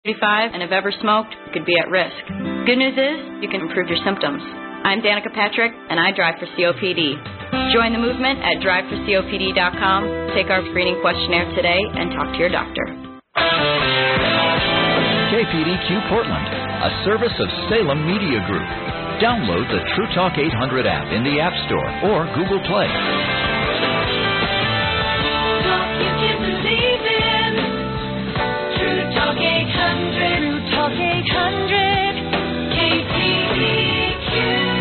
35 and have ever smoked, you could be at risk. Good news is, you can improve your symptoms. I'm Danica Patrick, and I drive for COPD. Join the movement at driveforcopd.com. Take our screening questionnaire today and talk to your doctor. KPDQ Portland, a service of Salem Media Group. Download the True Talk 800 app in the App Store or Google Play. Talk you can believe in. True Talk 800. True Talk 800. KPDQ.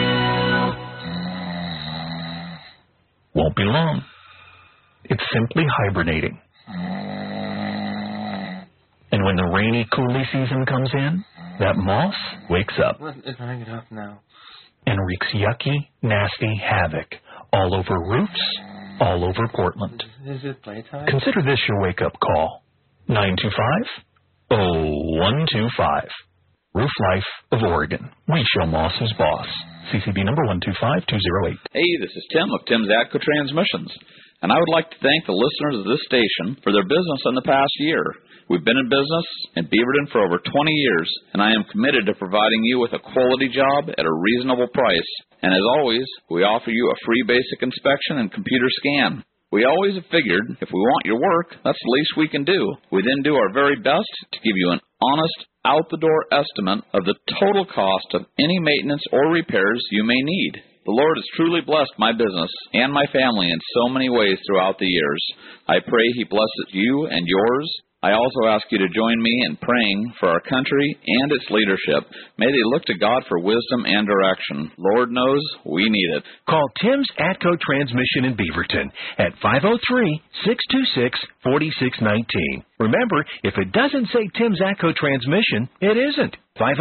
Won't be long. It's simply hibernating. And when the rainy, coolie season comes in, that moth wakes up. Hang it up now. And wreaks yucky, nasty havoc all over roofs, all over Portland. Is it playtime? Consider this your wake-up call. 925-0125. Roof Life of Oregon. We show Moss's boss. CCB number 125208. Hey, this is Tim of Tim's ATCO Transmissions, and I would like to thank the listeners of this station for their business in the past year. We've been in business in Beaverton for over 20 years, and I am committed to providing you with a quality job at a reasonable price. And as always, we offer you a free basic inspection and computer scan. We always have figured if we want your work, that's the least we can do. We then do our very best to give you an honest, out-the-door estimate of the total cost of any maintenance or repairs you may need. The Lord has truly blessed my business and my family in so many ways throughout the years. I pray He blesses you and yours. I also ask you to join me in praying for our country and its leadership. May they look to God for wisdom and direction. Lord knows we need it. Call Tim's ATCO Transmission in Beaverton at 503-626-4619. Remember, if it doesn't say Tim's ATCO Transmission, it isn't.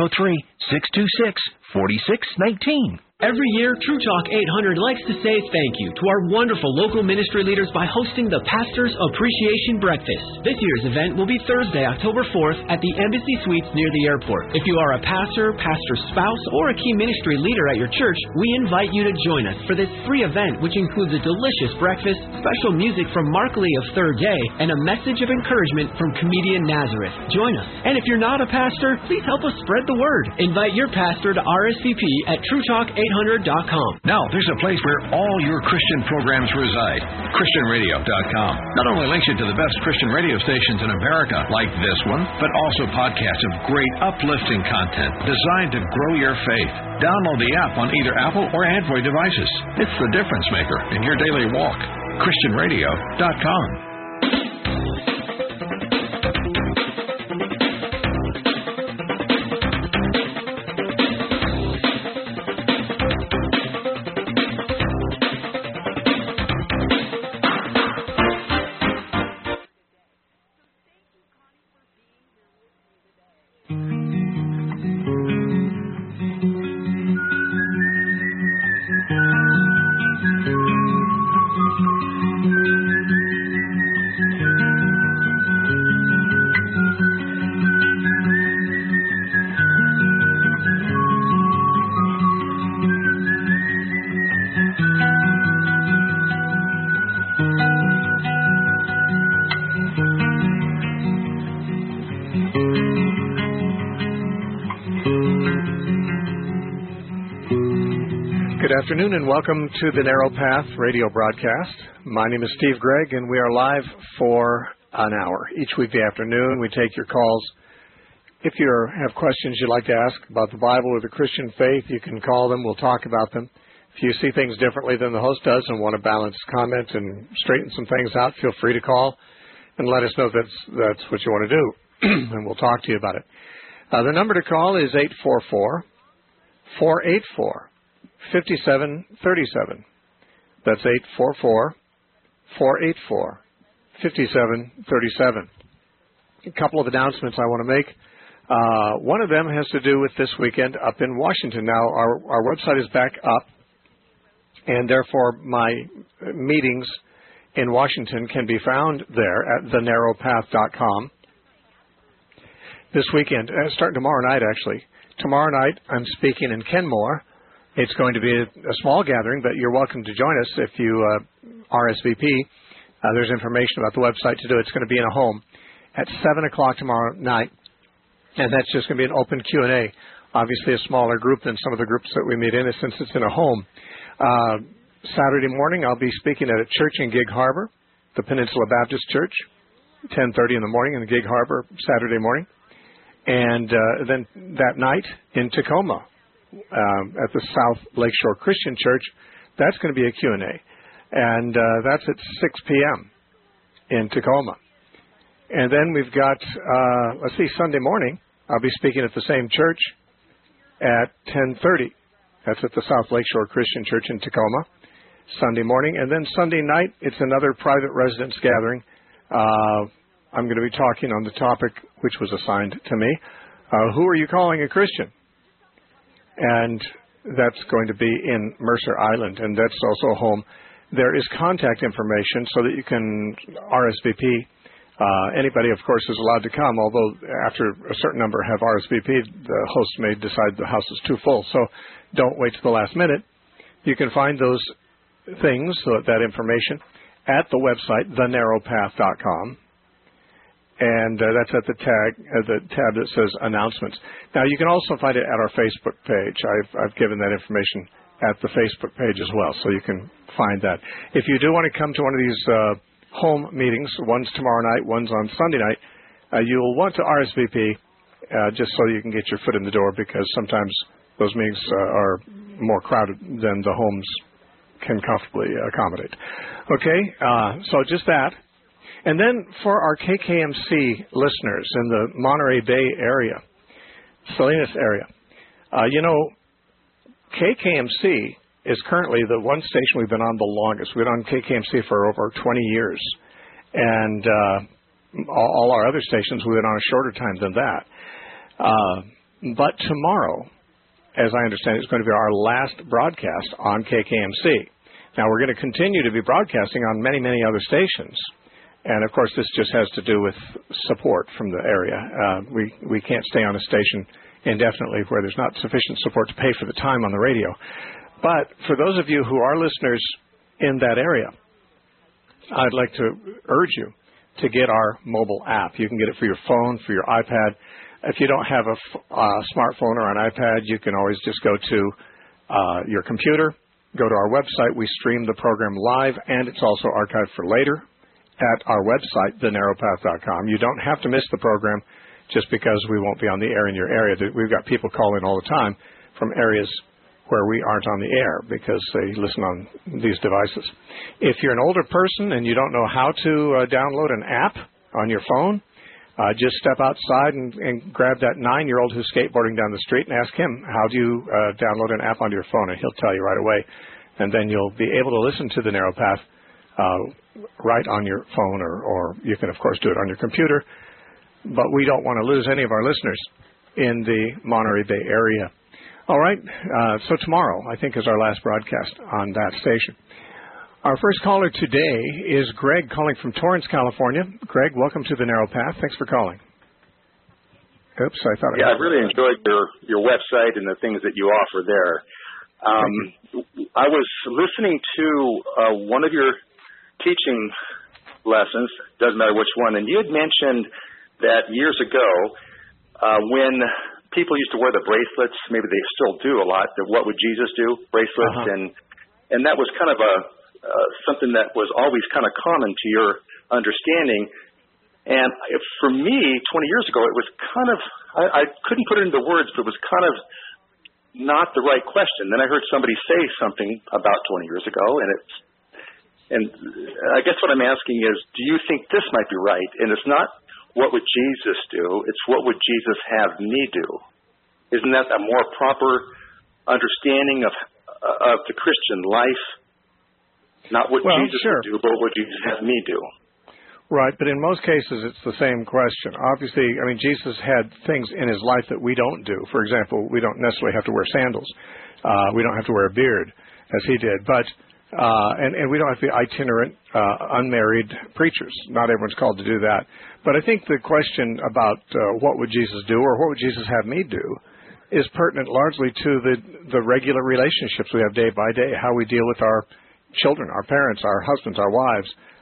503-626-4619. Every year, True Talk 800 likes to say thank you to our wonderful local ministry leaders by hosting the Pastor's Appreciation Breakfast. This year's event will be Thursday, October 4th at the Embassy Suites near the airport. If you are a pastor, pastor's spouse, or a key ministry leader at your church, we invite you to join us for this free event, which includes a delicious breakfast, special music from Mark Lee of Third Day, and a message of encouragement from comedian Nazareth. Join us. And if you're not a pastor, please help us spread the word. Invite your pastor to RSVP at TrueTalk800.com. Now, there's a place where all your Christian programs reside. ChristianRadio.com. Not only links you to the best Christian radio stations in America, like this one, but also podcasts of great uplifting content designed to grow your faith. Download the app on either Apple or Android devices. It's the difference maker in your daily walk. ChristianRadio.com. Good afternoon and welcome to the Narrow Path radio broadcast. My name is Steve Gregg and we are live for an hour. Each weekday afternoon we take your calls. If you have questions you'd like to ask about the Bible or the Christian faith, you can call them. We'll talk about them. If you see things differently than the host does and want to balance comment and straighten some things out, feel free to call and let us know if that's what you want to do, and we'll talk to you about it. The number to call is 844-484-5737. That's 844-484-5737. A couple of announcements I want to make. One of them has to do with this weekend up in Washington. Now, our website is back up, and therefore my meetings in Washington can be found there at thenarrowpath.com. This weekend, starting tomorrow night, actually. Tomorrow night, I'm speaking in Kenmore. It's going to be a small gathering, but you're welcome to join us if you RSVP. There's information about the website to do. It's going to be in a home at 7 o'clock tomorrow night. And that's just going to be an open Q&A. Obviously a smaller group than some of the groups that we meet in, since it's in a home. Saturday morning, I'll be speaking at a church in Gig Harbor, the Peninsula Baptist Church, 10:30 in the morning in the Gig Harbor, Saturday morning. And then that night in Tacoma at the South Lakeshore Christian Church, that's going to be a Q&A. And that's at 6 p.m. in Tacoma. And then we've got, Sunday morning, I'll be speaking at the same church at 10:30. That's at the South Lakeshore Christian Church in Tacoma, Sunday morning. And then Sunday night, it's another private residence gathering. I'm going to be talking on the topic which was assigned to me. Who are you calling a Christian? And that's going to be in Mercer Island, and that's also a home. There is contact information so that you can RSVP. Anybody, of course, is allowed to come, although after a certain number have RSVP'd, the host may decide the house is too full. So don't wait to the last minute. You can find those things, that information, at the website, thenarrowpath.com. And that's at the tab that says announcements. Now, you can also find it at our Facebook page. I've given that information at the Facebook page as well, so you can find that. If you do want to come to one of these home meetings, one's tomorrow night, one's on Sunday night, you'll want to RSVP just so you can get your foot in the door, because sometimes those meetings are more crowded than the homes can comfortably accommodate. Okay, so just that. And then for our KKMC listeners in the Monterey Bay area, Salinas area, KKMC is currently the one station we've been on the longest. We've been on KKMC for over 20 years. And all our other stations, we've been on a shorter time than that. But tomorrow, as I understand it, is going to be our last broadcast on KKMC. Now, we're going to continue to be broadcasting on many, many other stations. And, of course, this just has to do with support from the area. We can't stay on a station indefinitely where there's not sufficient support to pay for the time on the radio. But for those of you who are listeners in that area, I'd like to urge you to get our mobile app. You can get it for your phone, for your iPad. If you don't have a smartphone or an iPad, you can always just go to your computer, go to our website. We stream the program live, and it's also archived for later at our website, thenarrowpath.com. You don't have to miss the program just because we won't be on the air in your area. We've got people calling all the time from areas where we aren't on the air because they listen on these devices. If you're an older person and you don't know how to download an app on your phone, just step outside and grab that 9-year-old who's skateboarding down the street and ask him, how do you download an app onto your phone? And he'll tell you right away. And then you'll be able to listen to the Narrow Path right on your phone, or you can, of course, do it on your computer. But we don't want to lose any of our listeners in the Monterey Bay area. All right, so tomorrow, I think, is our last broadcast on that station. Our first caller today is Greg, calling from Torrance, California. Greg, welcome to the Narrow Path. Thanks for calling. Oops, I thought. Yeah, I really enjoyed your website and the things that you offer there. I was listening to one of your teaching lessons, doesn't matter which one, and you had mentioned that years ago when people used to wear the bracelets, maybe they still do a lot, the What Would Jesus Do bracelets, and that was kind of something that was always kind of common to your understanding. And for me, 20 years ago, it was kind of, I couldn't put it into words, but it was kind of not the right question. Then I heard somebody say something about 20 years ago, and I guess what I'm asking is, do you think this might be right? And it's not what would Jesus do, it's what would Jesus have me do? Isn't that a more proper understanding of the Christian life? Not what Jesus would do, but what would Jesus have me do? Right, but in most cases it's the same question. Obviously, I mean, Jesus had things in his life that we don't do. For example, we don't necessarily have to wear sandals. We don't have to wear a beard, as he did. But and we don't have to be itinerant, unmarried preachers. Not everyone's called to do that. But I think the question about what would Jesus do, or what would Jesus have me do, is pertinent largely to the regular relationships we have day by day, how we deal with our children, our parents, our husbands, our wives.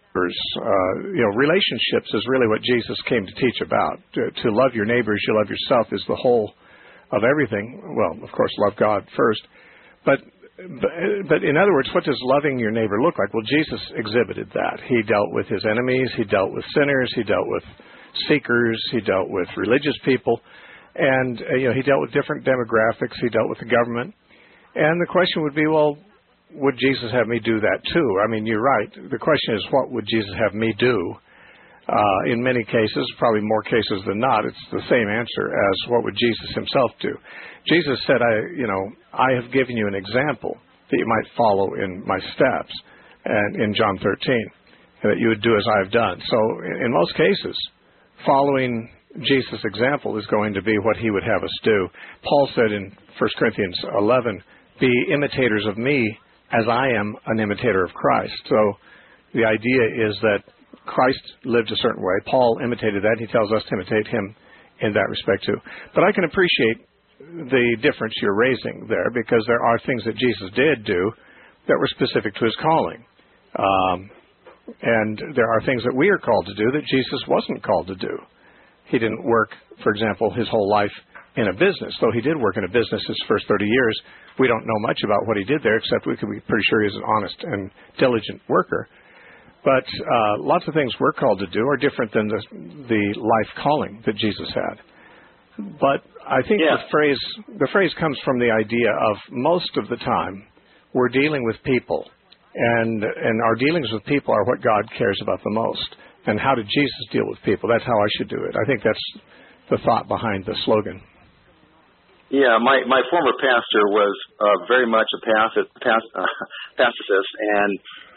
relationships is really what Jesus came to teach about. To love your neighbor as you love yourself is the whole of everything. Well, of course, love God first. But in other words, what does loving your neighbor look like? Well, Jesus exhibited that. He dealt with his enemies. He dealt with sinners. He dealt with seekers. He dealt with religious people. And, he dealt with different demographics. He dealt with the government. And the question would be, well, would Jesus have me do that too? I mean, you're right. The question is, what would Jesus have me do? In many cases, probably more cases than not, it's the same answer as what would Jesus himself do. Jesus said, I have given you an example that you might follow in my steps, and in John 13, and that you would do as I have done. So in most cases, following Jesus' example is going to be what he would have us do. Paul said in 1 Corinthians 11, be imitators of me as I am an imitator of Christ. So the idea is that Christ lived a certain way. Paul imitated that. He tells us to imitate him in that respect too. But I can appreciate the difference you're raising there, because there are things that Jesus did do that were specific to his calling. And there are things that we are called to do that Jesus wasn't called to do. He didn't work, for example, his whole life in a business. Though he did work in a business his first 30 years, we don't know much about what he did there, except we can be pretty sure he's an honest and diligent worker. But lots of things we're called to do are different than the life calling that Jesus had. But I think the phrase comes from the idea of most of the time we're dealing with people, and our dealings with people are what God cares about the most. And how did Jesus deal with people? That's how I should do it. I think that's the thought behind the slogan. Yeah, my former pastor was very much a pacifist, and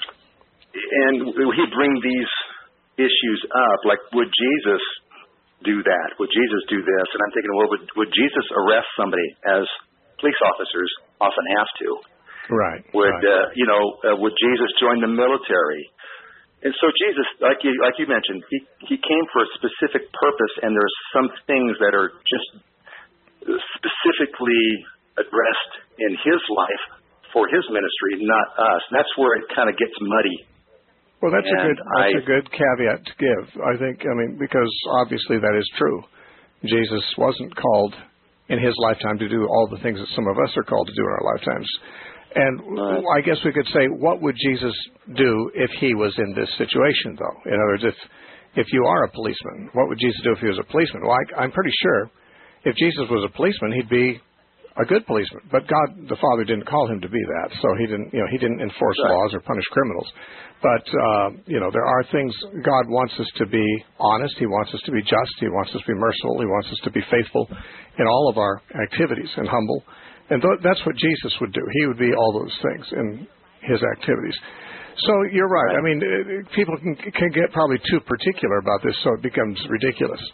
he'd bring these issues up, like, would Jesus do that? Would Jesus do this? And I'm thinking, well, would Jesus arrest somebody, as police officers often have to? Right. Would Jesus join the military? And so Jesus, like you mentioned, he came for a specific purpose, and there's some things that are just specifically addressed in his life for his ministry, not us. And that's where it kind of gets muddy. Well, that's a good caveat to give, I think. I mean, because obviously that is true. Jesus wasn't called in his lifetime to do all the things that some of us are called to do in our lifetimes. And I guess we could say, what would Jesus do if he was in this situation, though? In other words, if you are a policeman, what would Jesus do if he was a policeman? Well, I'm pretty sure if Jesus was a policeman, he'd be a good policeman. But God, the Father, didn't call him to be that, so he didn't enforce laws or punish criminals. But there are things God wants us to be honest. He wants us to be just. He wants us to be merciful. He wants us to be faithful in all of our activities and humble. And that's what Jesus would do. He would be all those things in his activities. So you're right. I mean, people can get probably too particular about this, so it becomes ridiculous.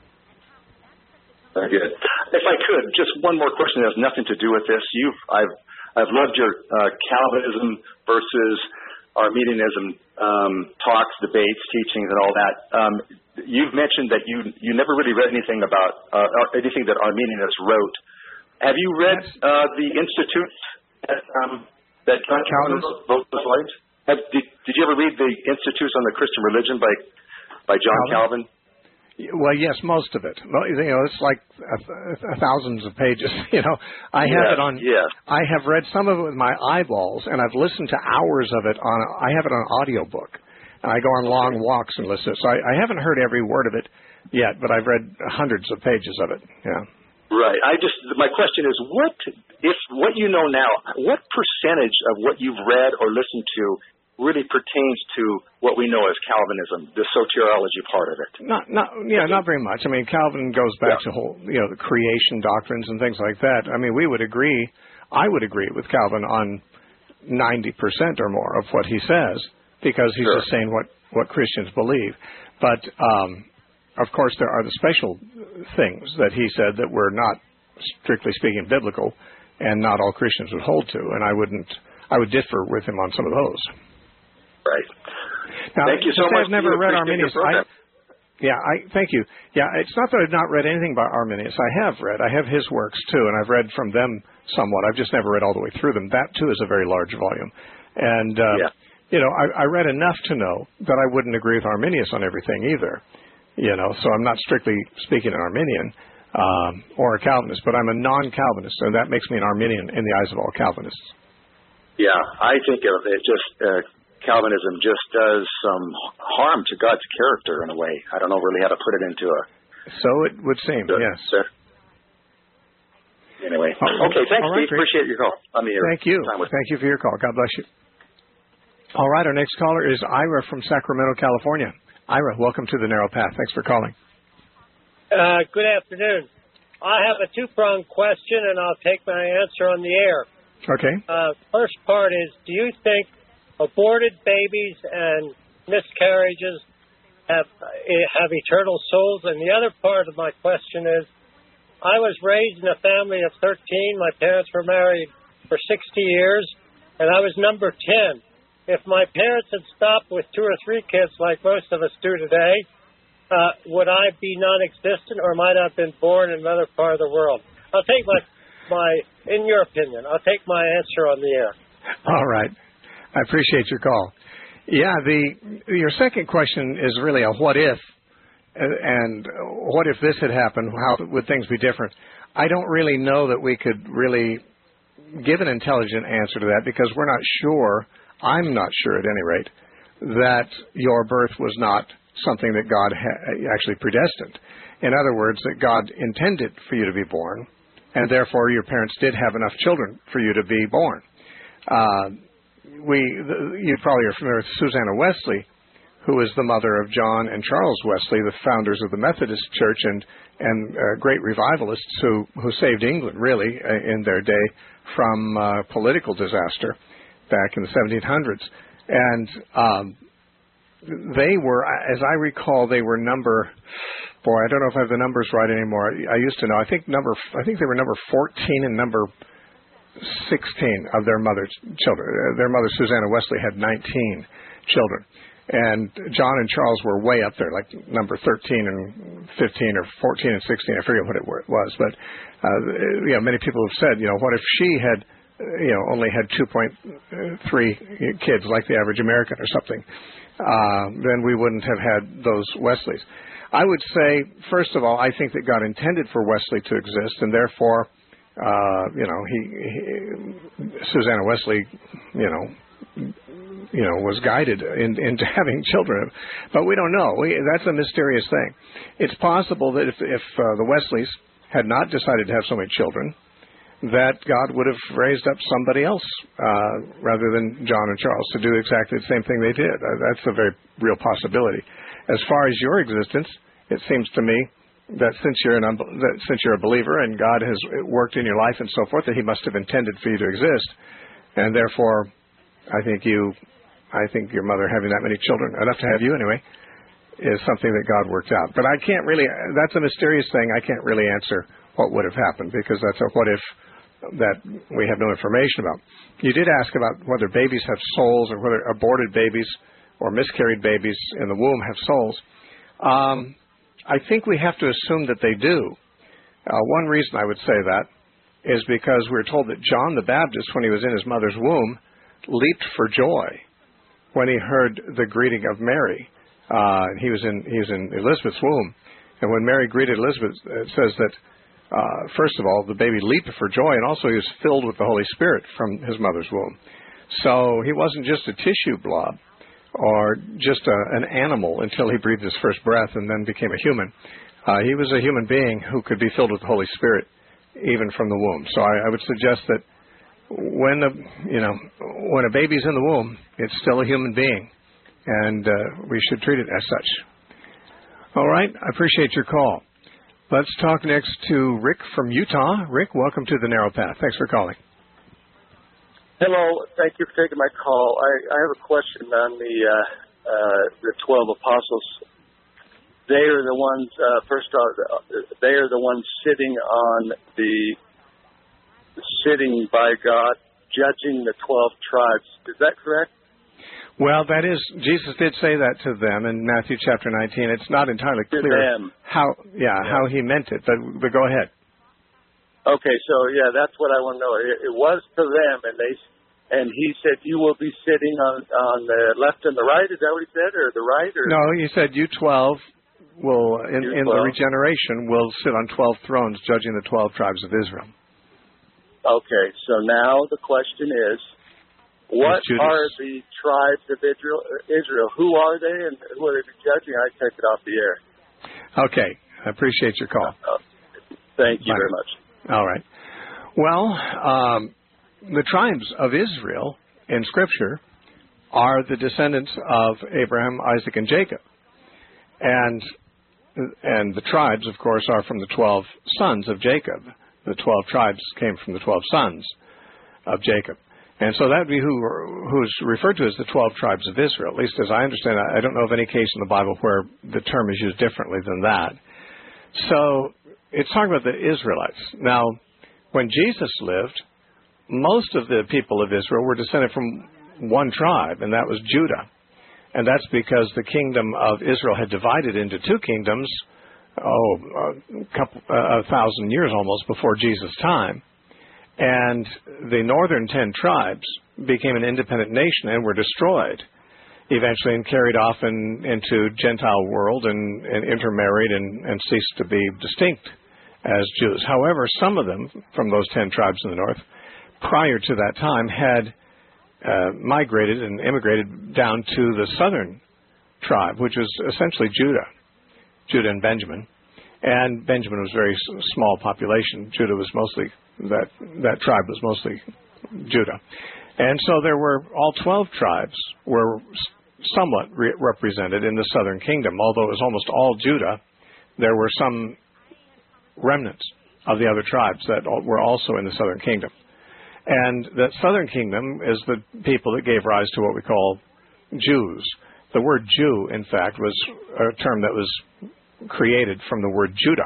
Very good. If I could, just one more question that has nothing to do with this. I've loved your Calvinism versus Arminianism talks, debates, teachings, and all that. You've mentioned that you never really read anything about anything that Arminius wrote. Have you read the Institutes that John Calvin wrote those lives? Did you ever read the Institutes on the Christian Religion by John Calvin? Well, yes, most of it. Well, it's like thousands of pages. I have read some of it with my eyeballs, and I've listened to hours of it I have it on audiobook, and I go on long walks and listen. So I haven't heard every word of it yet, but I've read hundreds of pages of it. Yeah. Right. My question is, what you know now, what percentage of what you've read or listened to really pertains to what we know as Calvinism, the soteriology part of it? Not very much. I mean, Calvin goes back to the creation doctrines and things like that. I mean, I would agree with Calvin on 90% or more of what he says, because he's just saying what Christians believe. But of course, there are the special things that he said that were not, strictly speaking, biblical, and not all Christians would hold to. And I would differ with him on some of those. Right. Now, thank you so much. I've never read Arminius. Thank you. Yeah, it's not that I've not read anything by Arminius. I have his works too, and I've read from them somewhat. I've just never read all the way through them. That too is a very large volume. And I read enough to know that I wouldn't agree with Arminius on everything either. So I'm not strictly speaking an Arminian or a Calvinist, but I'm a non-Calvinist, and that makes me an Arminian in the eyes of all Calvinists. Yeah, I think of it just Calvinism just does some harm to God's character in a way. I don't know really how to put it into a... So it would seem, yes. Anyway, okay, thanks, right, Steve. Appreciate your call. Thank you. Thank you for your call. God bless you. All right, our next caller is Ira from Sacramento, California. Ira, welcome to the Narrow Path. Thanks for calling. Good afternoon. I have a two-pronged question, and I'll take my answer on the air. Okay. First part is, do you think aborted babies and miscarriages have eternal souls? And the other part of my question is, I was raised in a family of 13. My parents were married for 60 years, and I was number 10. If my parents had stopped with 2 or 3 kids like most of us do today, would I be non-existent, or might I have been born in another part of the world? I'll take in your opinion, I'll take my answer on the air. All right. I appreciate your call. Yeah, your second question is really a what if, and what if this had happened, how would things be different? I don't really know that we could really give an intelligent answer to that, because we're not sure, I'm not sure at any rate, that your birth was not something that God actually predestined. In other words, that God intended for you to be born, and therefore your parents did have enough children for you to be born. You probably are familiar with Susanna Wesley, who is the mother of John and Charles Wesley, the founders of the Methodist Church and great revivalists who saved England, really, in their day from political disaster back in the 1700s. And they were, as I recall, they were number... Boy, I don't know if I have the numbers right anymore. I used to know. I think they were number 14 and number 16 of their mother's children. Their mother, Susanna Wesley, had 19 children. And John and Charles were way up there, like number 13 and 15 or 14 and 16. I forget what it was. But, many people have said, what if she had, only had 2.3 kids like the average American or something? Then we wouldn't have had those Wesleys. I would say, first of all, I think that God intended for Wesley to exist, and therefore, Susanna Wesley, was guided into having children. But we don't know. That's a mysterious thing. It's possible that if the Wesleys had not decided to have so many children, that God would have raised up somebody else rather than John and Charles to do exactly the same thing they did. That's a very real possibility. As far as your existence, it seems to me that since you're a believer and God has worked in your life and so forth, that He must have intended for you to exist, and therefore, I think your mother having that many children, enough to have you anyway, is something that God worked out. But I can't really. That's a mysterious thing. I can't really answer what would have happened, because that's a what if that we have no information about. You did ask about whether babies have souls, or whether aborted babies or miscarried babies in the womb have souls. I think we have to assume that they do. One reason I would say that is because we're told that John the Baptist, when he was in his mother's womb, leaped for joy when he heard the greeting of Mary. He was in Elizabeth's womb, and when Mary greeted Elizabeth, it says that first of all, the baby leaped for joy, and also he was filled with the Holy Spirit from his mother's womb. So he wasn't just a tissue blob or just an animal until he breathed his first breath and then became a human. He was a human being who could be filled with the Holy Spirit even from the womb. So I would suggest that when a baby's in the womb, it's still a human being, and we should treat it as such. All right, I appreciate your call. Let's talk next to Rick from Utah. Rick, welcome to the Narrow Path. Thanks for calling. Hello. Thank you for taking my call. I have a question on the 12 apostles. They are the ones, first off, they are the ones sitting by God, judging the 12 tribes. Is that correct? Well, that is, Jesus did say that to them in Matthew chapter 19. It's not entirely clear how he meant it, but go ahead. Okay, so that's what I want to know. It was to them, And he said, you will be sitting on the left and the right. Is that what he said, or the right? Or? No, he said you 12 will, in the regeneration, will sit on 12 thrones judging the 12 tribes of Israel. Okay, so now the question is, what are the tribes of Israel? Who are they, and who are they judging? I take it off the air. Okay, I appreciate your call. Thank you very much. All right. Well, the tribes of Israel in Scripture are the descendants of Abraham, Isaac, and Jacob. And the tribes, of course, are from the 12 sons of Jacob. The 12 tribes came from the 12 sons of Jacob. And so that would be who's referred to as the 12 tribes of Israel. At least as I understand it, I don't know of any case in the Bible where the term is used differently than that. So it's talking about the Israelites. Now, when Jesus lived, most of the people of Israel were descended from one tribe, and that was Judah. And that's because the kingdom of Israel had divided into two kingdoms, a thousand years almost before Jesus' time. And the northern 10 tribes became an independent nation and were destroyed eventually and carried off into Gentile world and intermarried and ceased to be distinct as Jews. However, some of them from those 10 tribes in the north, prior to that time, had migrated and immigrated down to the southern tribe, which was essentially Judah and Benjamin. And Benjamin was a very small population. Judah was mostly, that tribe was mostly Judah. And so there were, all 12 tribes were somewhat represented in the southern kingdom. Although it was almost all Judah, there were some remnants of the other tribes that were also in the southern kingdom. And that southern kingdom is the people that gave rise to what we call Jews. The word Jew, in fact, was a term that was created from the word Judah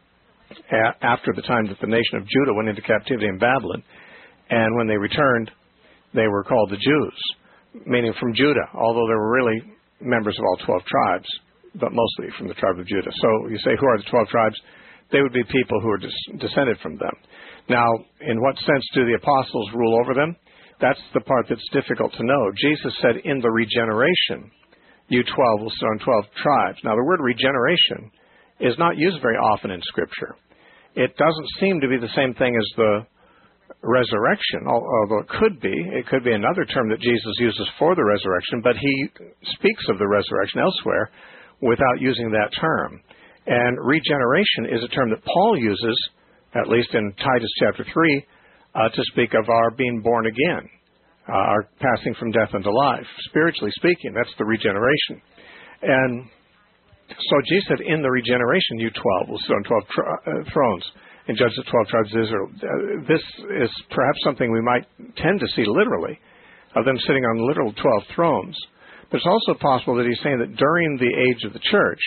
after the time that the nation of Judah went into captivity in Babylon. And when they returned, they were called the Jews, meaning from Judah, although there were really members of all 12 tribes, but mostly from the tribe of Judah. So you say, who are the 12 tribes? They would be people who are descended from them. Now, in what sense do the apostles rule over them? That's the part that's difficult to know. Jesus said, in the regeneration, you 12 will sit on 12 tribes. Now, the word regeneration is not used very often in Scripture. It doesn't seem to be the same thing as the resurrection, although it could be. It could be another term that Jesus uses for the resurrection, but he speaks of the resurrection elsewhere without using that term. And regeneration is a term that Paul uses, at least in Titus chapter 3, to speak of our being born again, our passing from death into life. Spiritually speaking, that's the regeneration. And so Jesus said, in the regeneration, you 12 will sit on 12 thrones and judge the 12 tribes of Israel. This is perhaps something we might tend to see literally, of them sitting on literal 12 thrones. But it's also possible that he's saying that during the age of the church,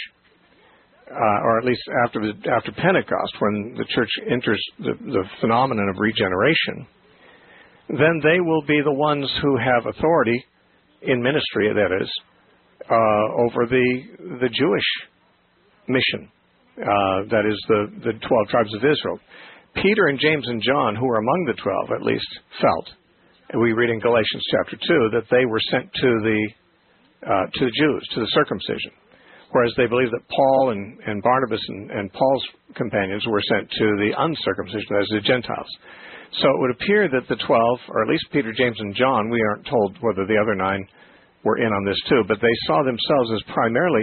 or at least after Pentecost, when the church enters the phenomenon of regeneration, then they will be the ones who have authority in ministry, that is, over the Jewish mission, that is the 12 tribes of Israel. Peter and James and John, who were among the 12 at least, felt, and we read in Galatians chapter 2, that they were sent to the Jews, to the circumcision, whereas they believed that Paul and Barnabas and Paul's companions were sent to the uncircumcision, as the Gentiles. So it would appear that the 12, or at least Peter, James, and John, we aren't told whether the other 9 were in on this too, but they saw themselves as primarily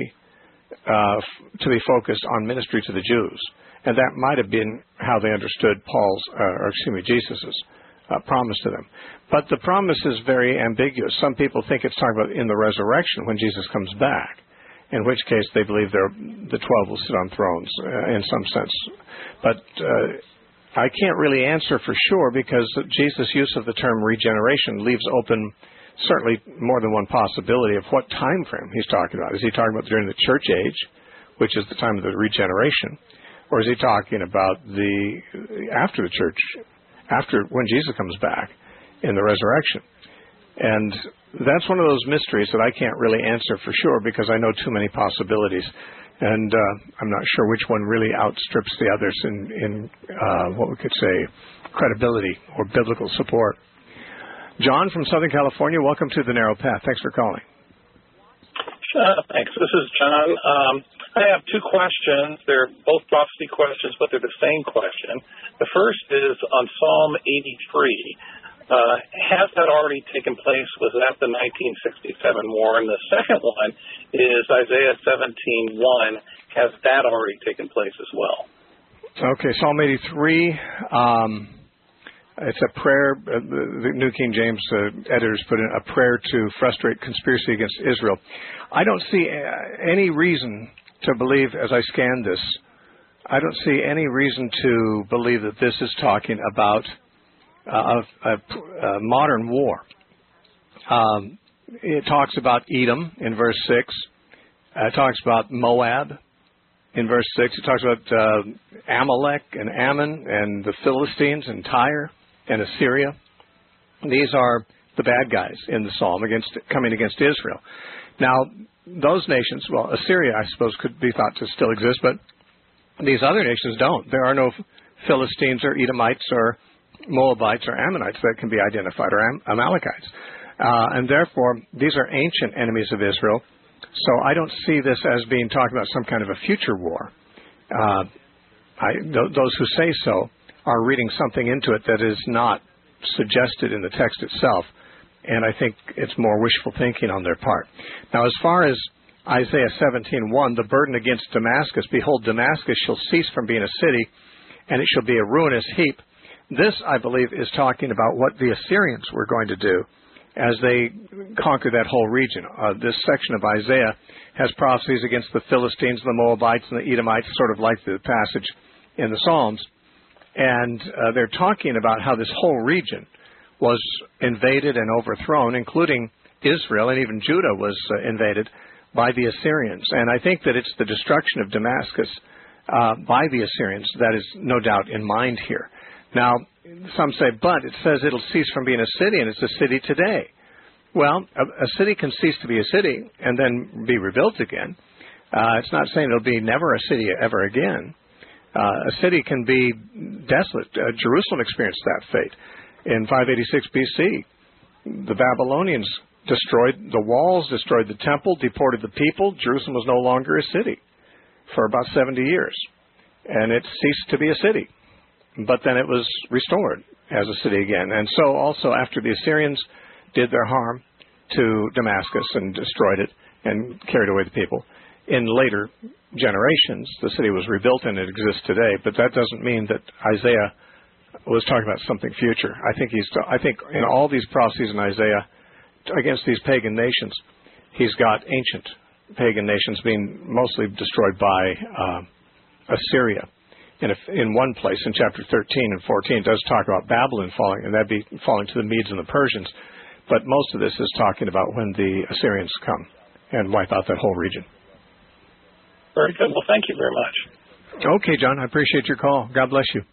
to be focused on ministry to the Jews. And that might have been how they understood Jesus' promise to them. But the promise is very ambiguous. Some people think it's talking about in the resurrection when Jesus comes back, in which case they believe the 12 will sit on thrones in some sense. But I can't really answer for sure, because Jesus' use of the term regeneration leaves open certainly more than one possibility of what time frame he's talking about. Is he talking about during the church age, which is the time of the regeneration, or is he talking about after the church, after when Jesus comes back in the resurrection? And that's one of those mysteries that I can't really answer for sure, because I know too many possibilities. And I'm not sure which one really outstrips the others in what we could say credibility or biblical support. John from Southern California, welcome to the Narrow Path. Thanks for calling. Thanks. This is John. I have two questions. They're both prophecy questions, but they're the same question. The first is on Psalm 83. Has that already taken place? Was that the 1967 war? And the second one is Isaiah 17:1. Has that already taken place as well? Okay, Psalm 83. It's a prayer. The New King James editors put in a prayer to frustrate conspiracy against Israel. I don't see any reason to believe, as I scan this, I don't see any reason to believe that this is talking about a modern war. It talks about Edom in verse 6. It talks about Moab in verse 6. It talks about Amalek and Ammon and the Philistines and Tyre and Assyria. These are the bad guys in the psalm coming against Israel. Now, those nations, well, Assyria, I suppose, could be thought to still exist, but these other nations don't. There are no Philistines or Edomites or Moabites or Ammonites that can be identified, or Amalekites. And therefore, these are ancient enemies of Israel. So I don't see this as being talking about some kind of a future war. Those who say so are reading something into it that is not suggested in the text itself, and I think it's more wishful thinking on their part. Now, as far as Isaiah 17:1, the burden against Damascus, behold, Damascus shall cease from being a city, and it shall be a ruinous heap. This, I believe, is talking about what the Assyrians were going to do as they conquer that whole region. This section of Isaiah has prophecies against the Philistines, the Moabites, and the Edomites, sort of like the passage in the Psalms. And they're talking about how this whole region was invaded and overthrown, including Israel, and even Judah was invaded by the Assyrians. And I think that it's the destruction of Damascus by the Assyrians that is no doubt in mind here. Now, some say, but it says it'll cease from being a city, and it's a city today. Well, a city can cease to be a city and then be rebuilt again. It's not saying it'll be never a city ever again. A city can be desolate. Jerusalem experienced that fate. In 586 BC, the Babylonians destroyed the walls, destroyed the temple, deported the people. Jerusalem was no longer a city for about 70 years. And it ceased to be a city. But then it was restored as a city again. And so also after the Assyrians did their harm to Damascus and destroyed it and carried away the people, in later generations, the city was rebuilt and it exists today. But that doesn't mean that Isaiah was talking about something future. I think in all these prophecies in Isaiah against these pagan nations, he's got ancient pagan nations being mostly destroyed by Assyria. And in one place, in chapter 13 and 14, it does talk about Babylon falling, and that'd be falling to the Medes and the Persians. But most of this is talking about when the Assyrians come and wipe out that whole region. Very good. Well, thank you very much. Okay, John. I appreciate your call. God bless you.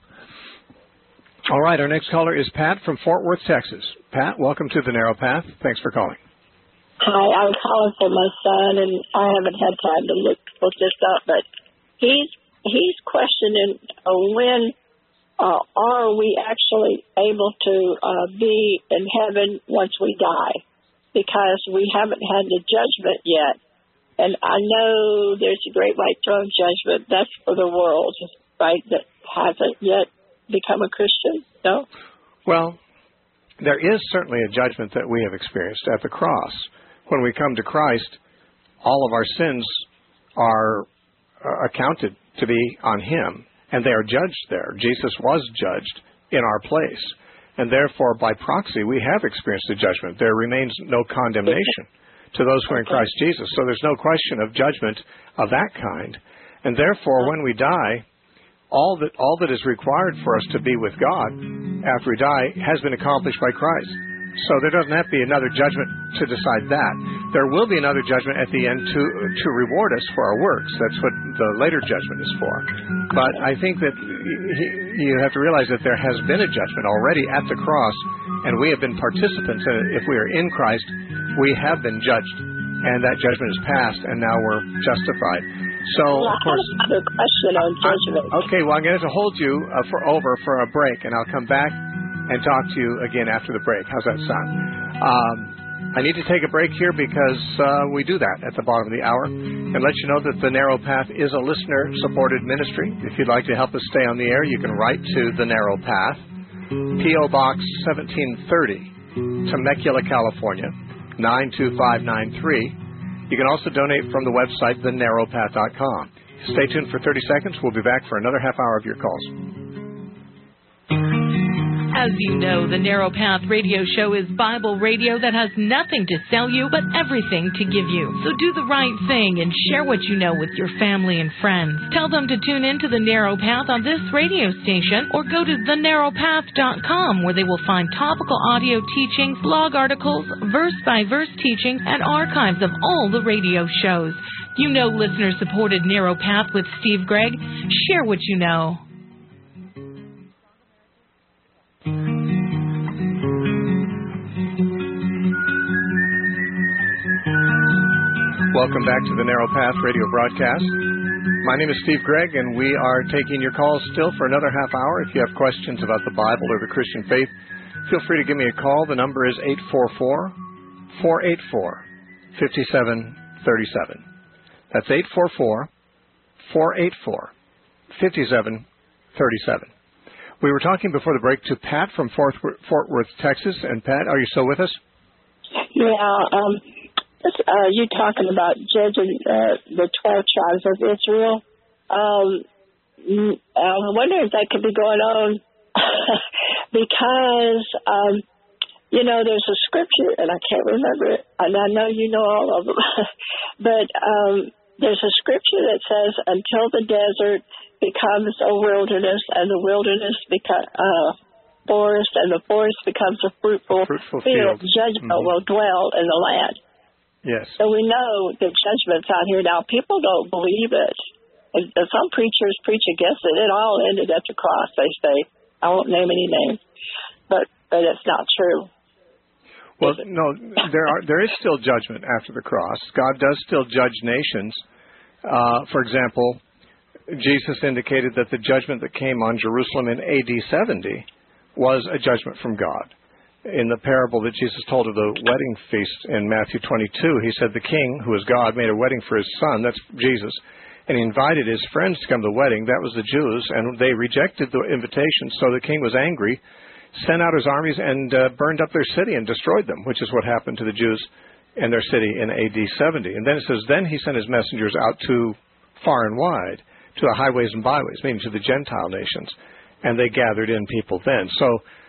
All right. Our next caller is Pat from Fort Worth, Texas. Pat, welcome to the Narrow Path. Thanks for calling. Hi. I'm calling for my son, and I haven't had time to look this up, but he's questioning when are we actually able to be in heaven once we die, because we haven't had the judgment yet. And I know there's a great white throne judgment. That's for the world, right, that hasn't yet become a Christian, no? Well, there is certainly a judgment that we have experienced at the cross. When we come to Christ, all of our sins are accounted to be on him, and they are judged there. Jesus was judged in our place, and therefore, by proxy, we have experienced a judgment. There remains no condemnation to those who are in Christ Jesus. So there's no question of judgment of that kind. And therefore, when we die, all that is required for us to be with God after we die has been accomplished by Christ. So there doesn't have to be another judgment to decide that. There will be another judgment at the end to reward us for our works. That's what the later judgment is for. But I think that you have to realize that there has been a judgment already at the cross, and we have been participants in it. If we are in Christ, we have been judged, and that judgment is passed, and now we're justified. So, of course, I have a question on judgment. Okay, well, I'm going to hold you for a break, and I'll come back and talk to you again after the break. How's that sound? I need to take a break here because we do that at the bottom of the hour, and let you know that The Narrow Path is a listener-supported ministry. If you'd like to help us stay on the air, you can write to The Narrow Path, P.O. Box 1730, Temecula, California, 92593. You can also donate from the website, thenarrowpath.com. Stay tuned for 30 seconds. We'll be back for another half hour of your calls. As you know, the Narrow Path radio show is Bible radio that has nothing to sell you but everything to give you. So do the right thing and share what you know with your family and friends. Tell them to tune in to the Narrow Path on this radio station or go to thenarrowpath.com where they will find topical audio teachings, blog articles, verse-by-verse teachings, and archives of all the radio shows. You know listener-supported Narrow Path with Steve Gregg. Share what you know. Welcome back to the Narrow Path radio broadcast. My name is Steve Gregg, and we are taking your calls still for another half hour. If you have questions about the Bible or the Christian faith, feel free to give me a call. The number is 844-484-5737. That's 844-484-5737. We were talking before the break to Pat from Fort Worth, Texas. And Pat, are you still with us? Yeah, you talking about judging the 12 tribes of Israel. I'm wondering if that could be going on because, there's a scripture, and I can't remember it, and I know you know all of them, but there's a scripture that says, until the desert becomes a wilderness, and the wilderness becomes forest, and the forest becomes a fruitful field, judgment will dwell in the land. Yes. So we know the judgment's out here now. People don't believe it. And some preachers preach against it. It all ended at the cross, they say. I won't name any names, but it's not true. Well, no, there is still judgment after the cross. God does still judge nations. For example, Jesus indicated that the judgment that came on Jerusalem in AD 70 was a judgment from God. In the parable that Jesus told of the wedding feast in Matthew 22, he said the king, who is God, made a wedding for his son, that's Jesus, and he invited his friends to come to the wedding, that was the Jews, and they rejected the invitation, so the king was angry, sent out his armies and burned up their city and destroyed them, which is what happened to the Jews and their city in AD 70. And then it says, then he sent his messengers out to far and wide, to the highways and byways, meaning to the Gentile nations, and they gathered in people then. So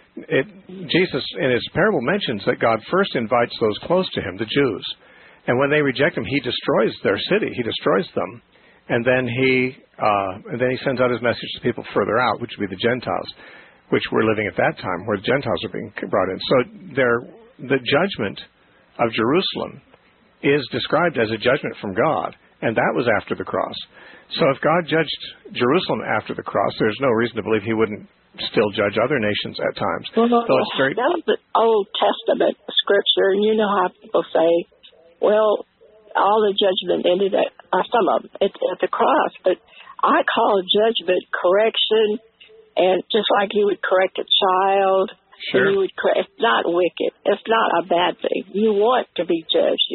Jesus, in his parable, mentions that God first invites those close to him, the Jews. And when they reject him, he destroys their city. He destroys them. And then he sends out his message to people further out, which would be the Gentiles, which were living at that time, where the Gentiles are being brought in. So the judgment of Jerusalem is described as a judgment from God, and that was after the cross. So if God judged Jerusalem after the cross, there's no reason to believe he wouldn't still judge other nations at times. Well, that was the Old Testament scripture, and you know how people say, well, all the judgment ended at, some of them, at the cross. But I call judgment correction, and just like you would correct a child, sure. You would it's not wicked. It's not a bad thing. You want to be judged.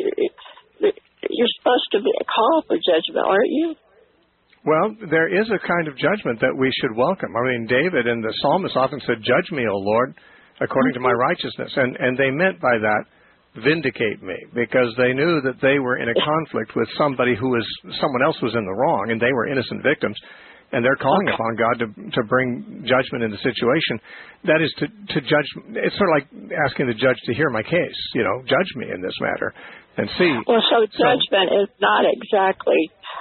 You're supposed to be a call for judgment, aren't you? Well, there is a kind of judgment that we should welcome. I mean, David and the psalmist often said, judge me, O Lord, according to my righteousness. And they meant by that, vindicate me, because they knew that they were in a conflict with someone else was in the wrong, and they were innocent victims. And they're calling upon God to bring judgment in the situation. That is to judge. It's sort of like asking the judge to hear my case. Judge me in this matter and see. Well, so judgment is not exactly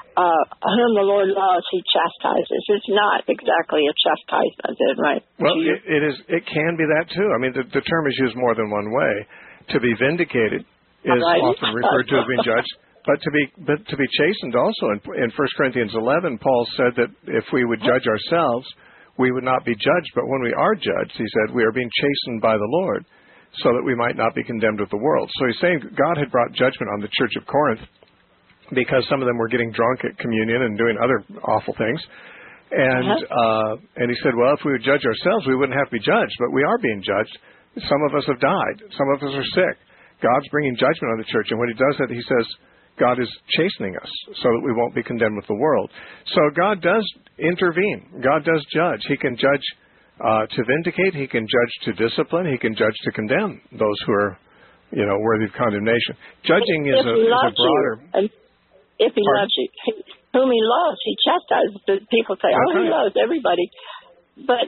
whom the Lord loves, he chastises. It's not exactly a chastisement, right? Well, it is. It can be that too. I mean, the term is used more than one way. To be vindicated is often referred to as being judged. But to be chastened also, in 1 Corinthians 11, Paul said that if we would judge ourselves, we would not be judged. But when we are judged, he said, we are being chastened by the Lord so that we might not be condemned with the world. So he's saying God had brought judgment on the church of Corinth because some of them were getting drunk at communion and doing other awful things. And he said, well, if we would judge ourselves, we wouldn't have to be judged, but we are being judged. Some of us have died. Some of us are sick. God's bringing judgment on the church, and when he does that, he says, God is chastening us so that we won't be condemned with the world. So God does intervene. God does judge. He can judge to vindicate. He can judge to discipline. He can judge to condemn those who are, worthy of condemnation. Judging is a broader... If he loves you, whom he loves, he chastises. People say, he loves everybody. But,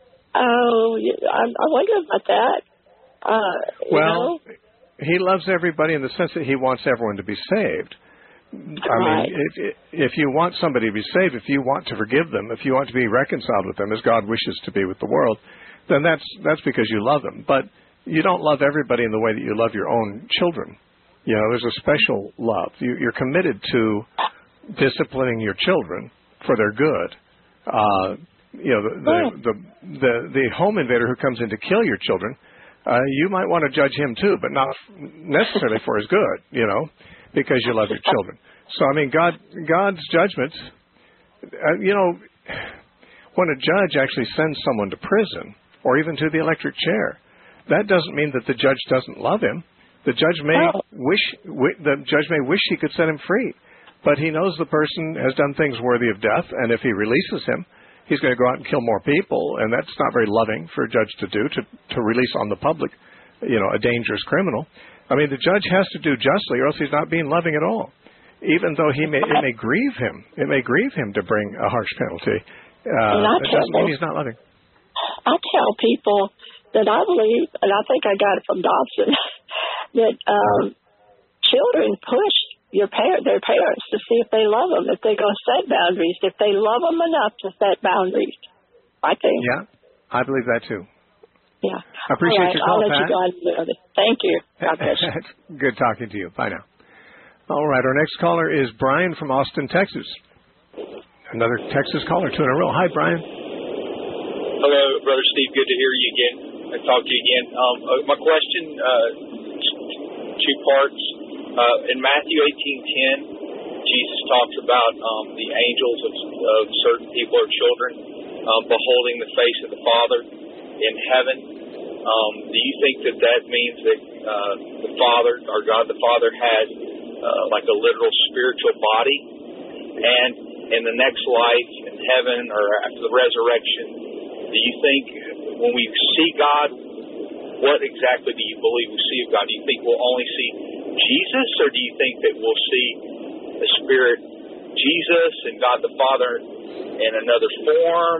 I wonder about that. He loves everybody in the sense that he wants everyone to be saved. I mean, if you want somebody to be saved, if you want to forgive them, if you want to be reconciled with them as God wishes to be with the world, then that's because you love them. But you don't love everybody in the way that you love your own children. There's a special love. You're committed to disciplining your children for their good. The home invader who comes in to kill your children, you might want to judge him too, but not necessarily for his good, because you love your children. So, I mean, God's judgments, when a judge actually sends someone to prison or even to the electric chair, that doesn't mean that the judge doesn't love him. The judge may wish he could set him free, but he knows the person has done things worthy of death, and if he releases him, he's going to go out and kill more people, and that's not very loving for a judge to do, to release on the public, a dangerous criminal. I mean, the judge has to do justly, or else he's not being loving at all. Even though it may grieve him. It may grieve him to bring a harsh penalty. That doesn't mean he's not loving. I tell people that I believe, and I think I got it from Dobson, that children push their parents to see if they love them, if they're going to set boundaries, if they love them enough to set boundaries. I think. Yeah, I believe that too. Yeah. I appreciate your call, I'll let Pat. you go on. Thank you. God bless you. Good talking to you. Bye now. All right, our next caller is Brian from Austin, Texas. Another Texas caller, 2 in a row. Hi, Brian. Hello, Brother Steve. Good to hear you again and talk to you again. My question, 2 parts. In Matthew 18:10, Jesus talks about the angels of certain people or children beholding the face of the Father in heaven. Do you think that means that the Father, or God the Father, has like a literal spiritual body? And in the next life, in heaven, or after the resurrection, do you think when we see God, what exactly do you believe we see of God? Do you think we'll only see Jesus, or do you think that we'll see the Spirit, Jesus, and God the Father in another form?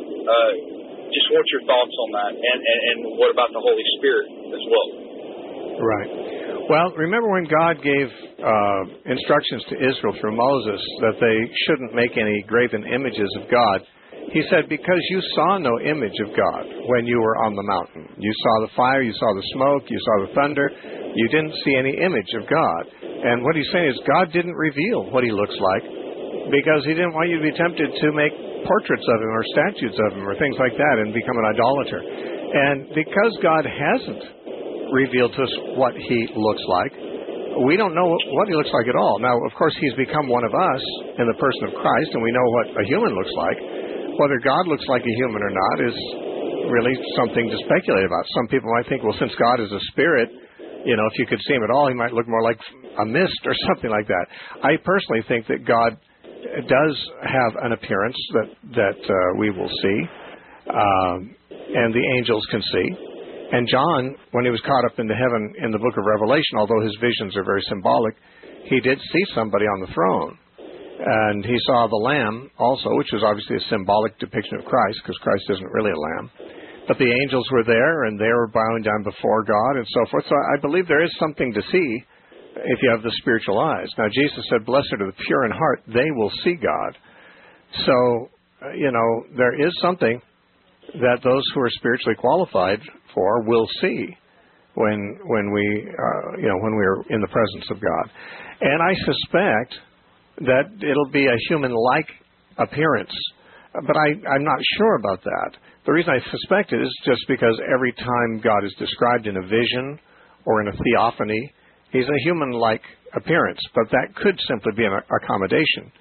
Just want your thoughts on that, and what about the Holy Spirit as well? Right. Well, remember when God gave instructions to Israel through Moses that they shouldn't make any graven images of God, he said, because you saw no image of God when you were on the mountain. You saw the fire, you saw the smoke, you saw the thunder. You didn't see any image of God. And what he's saying is God didn't reveal what he looks like because he didn't want you to be tempted to make portraits of him or statues of him or things like that and become an idolater. And because God hasn't revealed to us what he looks like, we don't know what he looks like at all. Now, of course, he's become one of us in the person of Christ, and we know what a human looks like. Whether God looks like a human or not is really something to speculate about. Some people might think, well, since God is a spirit, if you could see him at all, he might look more like a mist or something like that. I personally think that God does have an appearance that we will see, and the angels can see. And John, when he was caught up into heaven in the book of Revelation, although his visions are very symbolic, he did see somebody on the throne. And he saw the Lamb also, which was obviously a symbolic depiction of Christ, because Christ isn't really a lamb. But the angels were there, and they were bowing down before God and so forth. So I believe there is something to see if you have the spiritual eyes. Now, Jesus said, blessed are the pure in heart, they will see God. So, there is something that those who are spiritually qualified for will see when we're in the presence of God. And I suspect that it'll be a human-like appearance. But I'm not sure about that. The reason I suspect it is just because every time God is described in a vision or in a theophany, he's a human-like appearance. But that could simply be an accommodation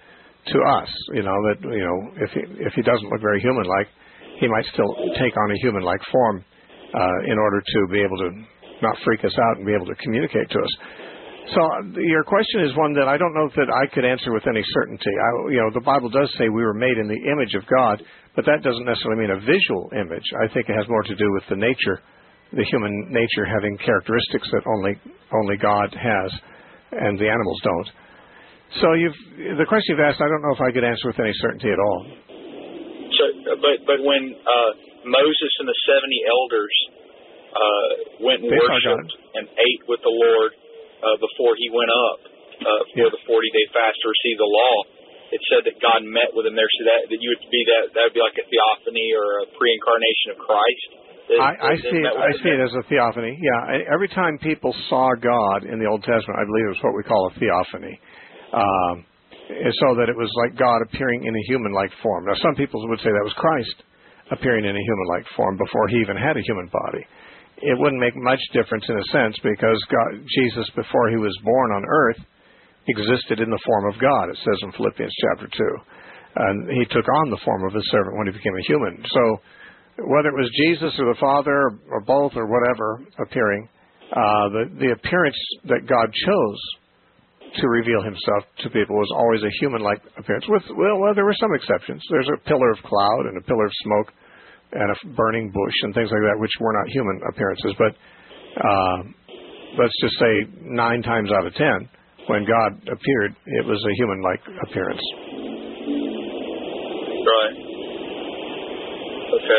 to us. If he doesn't look very human-like, he might still take on a human-like form in order to be able to not freak us out and be able to communicate to us. So your question is one that I don't know that I could answer with any certainty. The Bible does say we were made in the image of God, but that doesn't necessarily mean a visual image. I think it has more to do with the nature, the human nature having characteristics that only God has, and the animals don't. So the question you've asked, I don't know if I could answer with any certainty at all. So, but when Moses and the 70 elders went and worshipped and ate with the Lord before he went up for the 40-day fast to receive the law, it said that God met with him there. So that you would be that would be like a theophany or a pre-incarnation of Christ. I see it as a theophany. Yeah, every time people saw God in the Old Testament, I believe it was what we call a theophany. So that it was like God appearing in a human-like form. Now, some people would say that was Christ appearing in a human-like form before he even had a human body. It wouldn't make much difference in a sense because Jesus, before he was born on earth, existed in the form of God, it says in Philippians chapter 2. And he took on the form of a servant when he became a human. So whether it was Jesus or the Father or both or whatever appearing, the appearance that God chose to reveal himself to people was always a human-like appearance. Well, there were some exceptions. There's a pillar of cloud and a pillar of smoke and a burning bush and things like that, which were not human appearances. But let's just say 9 times out of 10, when God appeared, it was a human-like appearance. Right. Okay.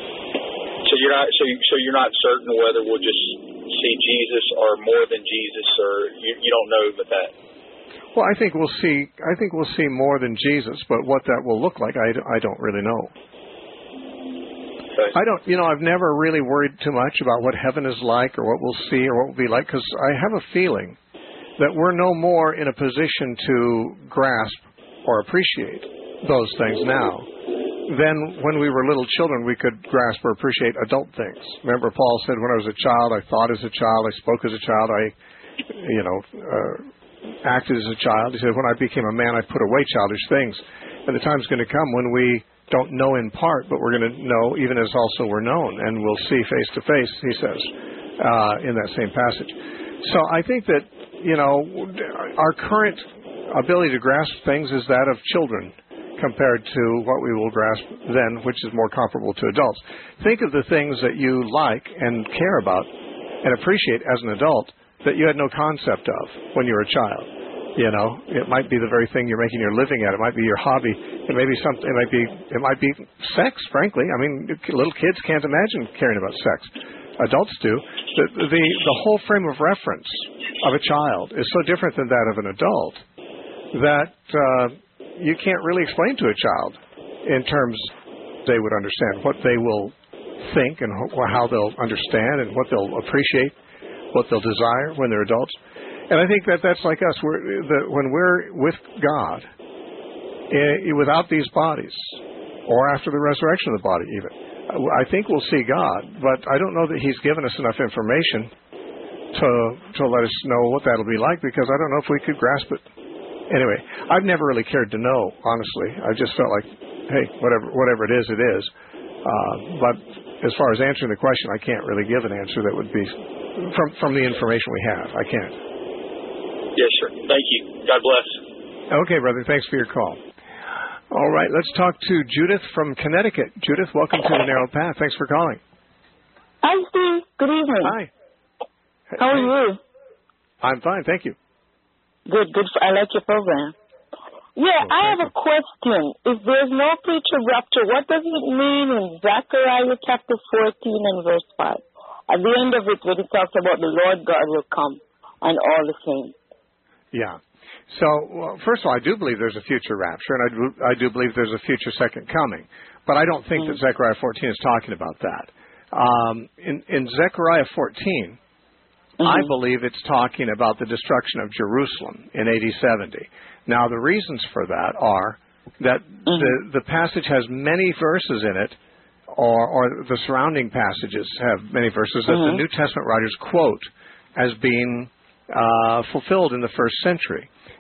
So you're not certain whether we'll just see Jesus or more than Jesus, or you don't know about that. Well, I think we'll see more than Jesus, but what that will look like, I don't really know. Okay. I've never really worried too much about what heaven is like or what we'll see or what will be like, because I have a feeling that we're no more in a position to grasp or appreciate those things now than when we were little children we could grasp or appreciate adult things. Remember, Paul said, when I was a child, I thought as a child, I spoke as a child, I acted as a child. He said, when I became a man, I put away childish things. And the time's going to come when we don't know in part, but we're going to know even as also we're known, and we'll see face to face, he says, in that same passage. So I think that, our current ability to grasp things is that of children compared to what we will grasp then, which is more comparable to adults. Think of the things that you like and care about and appreciate as an adult that you had no concept of when you were a child. It might be the very thing you're making your living at. It might be your hobby. It may be something. It might be sex. Frankly, I mean, little kids can't imagine caring about sex. Adults do. The whole frame of reference of a child is so different than that of an adult that you can't really explain to a child in terms they would understand what they will think and how they'll understand and what they'll appreciate, what they'll desire when they're adults. And I think that's like us. When we're with God, without these bodies, or after the resurrection of the body even, I think we'll see God. But I don't know that he's given us enough information to let us know what that'll be like, because I don't know if we could grasp it. Anyway, I've never really cared to know, honestly. I just felt like, hey, whatever it is, it is. But as far as answering the question, I can't really give an answer that would be from the information we have. I can't. Yes, sir. Thank you. God bless. Okay, brother. Thanks for your call. All right, let's talk to Judith from Connecticut. Judith, welcome to The Narrow Path. Thanks for calling. Hi, Steve. Good evening. Hi. How are you? I'm fine, thank you. Good. I like your program. Yeah, I have a question. If there's no future rapture, what does it mean in Zechariah chapter 14 and verse 5? At the end of it, when it talks about the Lord God will come and all the saints. Yeah. So, well, first of all, I do believe there's a future rapture, and I do believe there's a future second coming. But I don't think that Zechariah 14 is talking about that. In Zechariah 14, I believe it's talking about the destruction of Jerusalem in AD 70. Now, the reasons for that are that the passage has many verses in it, or the surrounding passages have many verses that the New Testament writers quote as being fulfilled in the first century.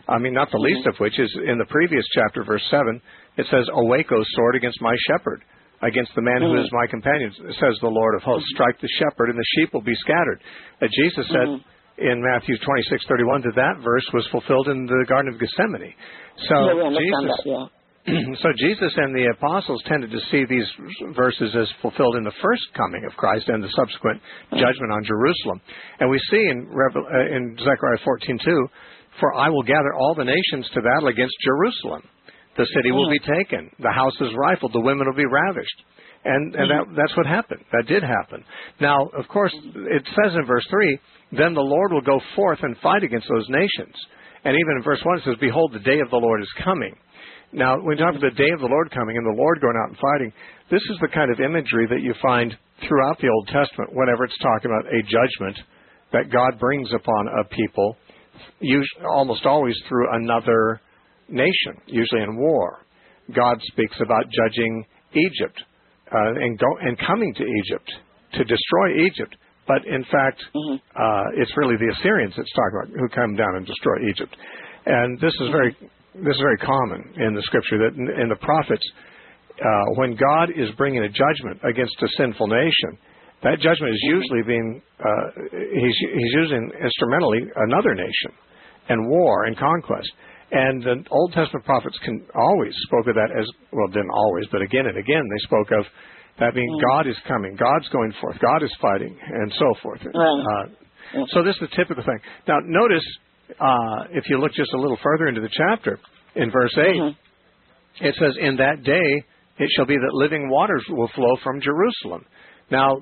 I mean, not the least of which is in the previous chapter, verse 7, it says, "Awake, O sword, against my shepherd, against the man who is my companion," says the Lord of hosts. "Strike the shepherd, and the sheep will be scattered." Jesus said in Matthew 26:31 that verse was fulfilled in the Garden of Gethsemane. So So Jesus and the apostles tended to see these verses as fulfilled in the first coming of Christ and the subsequent judgment on Jerusalem. And we see in Zechariah 14:2, "For I will gather all the nations to battle against Jerusalem. The city will be taken. The house is rifled. The women will be ravished." And that's what happened. That did happen. Now, of course, it says in verse 3, "Then the Lord will go forth and fight against those nations." And even in verse 1 it says, "Behold, the day of the Lord is coming." Now, when you talk about the day of the Lord coming and the Lord going out and fighting, this is the kind of imagery that you find throughout the Old Testament whenever it's talking about a judgment that God brings upon a people, almost always through another nation, usually in war. God speaks about judging Egypt and coming to Egypt to destroy Egypt. But in fact, it's really the Assyrians it's talking about who come down and destroy Egypt. And this is very common in the Scripture, that in the prophets, when God is bringing a judgment against a sinful nation, that judgment is usually he's using instrumentally another nation and war and conquest. And the Old Testament prophets always spoke of that as, well, didn't always, but again and again they spoke of that being God is coming, God's going forth, God is fighting, and so forth. So this is the typical thing. Now notice, if you look just a little further into the chapter, in verse 8, it says, "In that day it shall be that living waters will flow from Jerusalem." Now,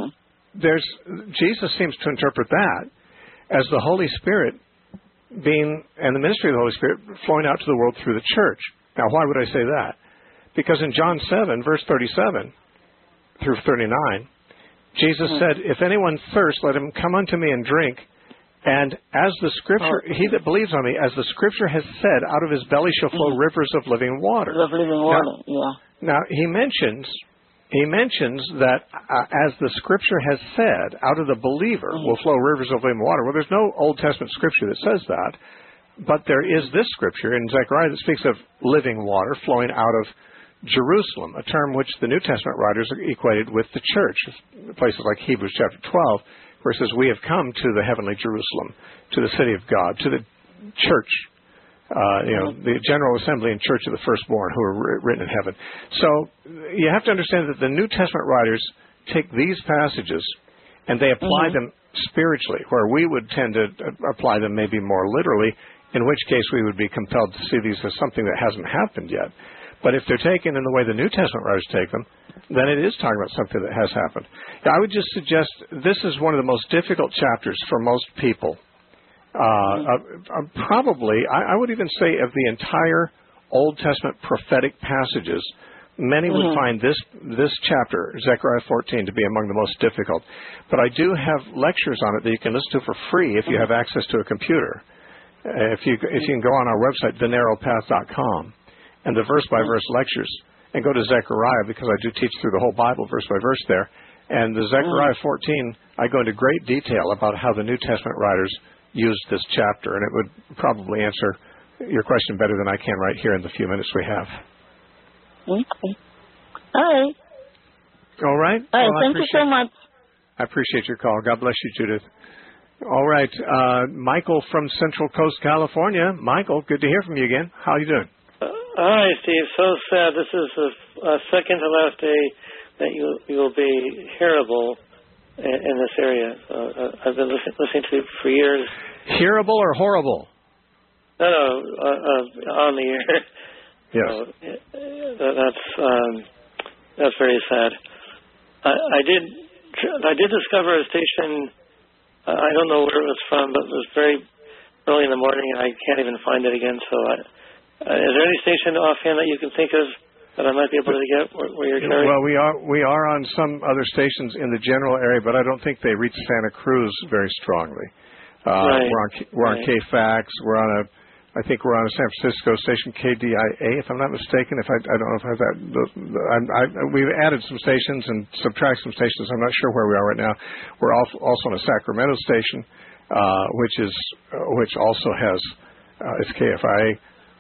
Jesus seems to interpret that as the Holy Spirit and the ministry of the Holy Spirit flowing out to the world through the church. Now, why would I say that? Because in John 7, verse 37 through 39, Jesus said, "If anyone thirsts, let him come unto me and drink. And as the Scripture, he that believes on me, as the Scripture has said, out of his belly shall flow rivers of living water." Now he mentions that as the Scripture has said, out of the believer will flow rivers of living water. Well, there's no Old Testament Scripture that says that, but there is this Scripture in Zechariah that speaks of living water flowing out of Jerusalem, a term which the New Testament writers equated with the church. Places like Hebrews chapter 12, where it says, "We have come to the heavenly Jerusalem, to the city of God, to the church, the general assembly and church of the firstborn who are written in heaven." So you have to understand that the New Testament writers take these passages and they apply them spiritually, where we would tend to apply them maybe more literally, in which case we would be compelled to see these as something that hasn't happened yet. But if they're taken in the way the New Testament writers take them, then it is talking about something that has happened. I would just suggest this is one of the most difficult chapters for most people. Probably, I would even say of the entire Old Testament prophetic passages, many would find this chapter, Zechariah 14, to be among the most difficult. But I do have lectures on it that you can listen to for free if you have access to a computer. If you can go on our website, thenarrowpath.com, and the verse-by-verse lectures, and go to Zechariah, because I do teach through the whole Bible verse by verse there. And the Zechariah 14, I go into great detail about how the New Testament writers used this chapter, and it would probably answer your question better than I can right here in the few minutes we have. Okay. All right. All right. All right. Thank you so much. I appreciate your call. God bless you, Judith. All right. Michael from Central Coast, California. Michael, good to hear from you again. How are you doing? Hi, Steve. So sad. This is the second to last day that you will be hearable in this area. I've been listening to it for years. Hearable or horrible? No, on the air. Yes. So, that's very sad. I did discover a station. I don't know where it was from, but it was very early in the morning, and I can't even find it again. So, is there any station offhand that you can think of that I might be able to get where you're carrying? Well, we are on some other stations in the general area, but I don't think they reach Santa Cruz very strongly. Right. We're on KFAX. I think we're on a San Francisco station, KDIA, if I'm not mistaken. I don't know if I have that. We've added some stations and subtracted some stations. I'm not sure where we are right now. We're also on a Sacramento station, which also has it's KFIA,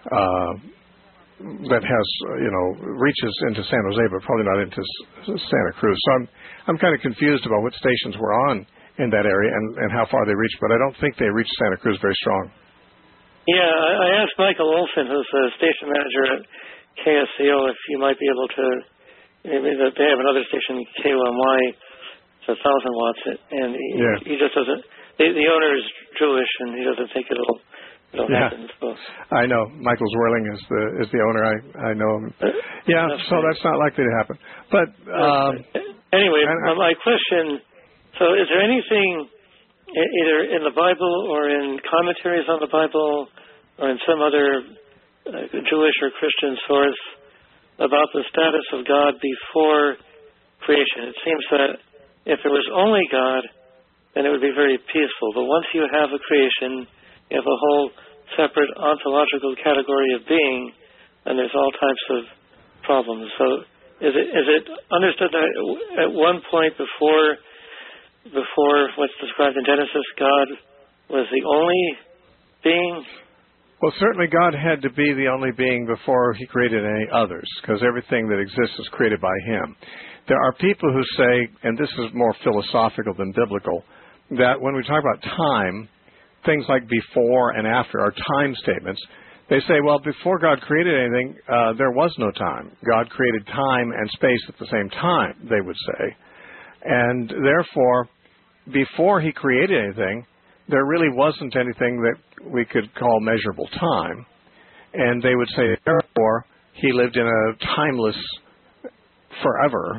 that has, reaches into San Jose, but probably not into Santa Cruz. So I'm kind of confused about what stations we're on in that area and how far they reach, but I don't think they reach Santa Cruz very strong. Yeah, I asked Michael Olson, who's the station manager at KSCO, if you might be able to, maybe that they have another station, KOMY, it's 1,000 watts, and he just doesn't, the owner is Jewish, and he doesn't think it'll happen. So. I know. Michael Zwirling is the owner. I know him. So that's not likely to happen. But anyway, my question, so is there anything either in the Bible or in commentaries on the Bible or in some other Jewish or Christian source about the status of God before creation? It seems that if there was only God, then it would be very peaceful. But once you have a creation, you have a whole separate ontological category of being, and there's all types of problems. So is it understood that at one point before what's described in Genesis, God was the only being? Well, certainly God had to be the only being before he created any others, because everything that exists is created by him. There are people who say, and this is more philosophical than biblical, that when we talk about time, things like before and after are time statements. They say, well, before God created anything, there was no time. God created time and space at the same time, they would say. And therefore, before he created anything, there really wasn't anything that we could call measurable time. And they would say, therefore, he lived in a timeless forever,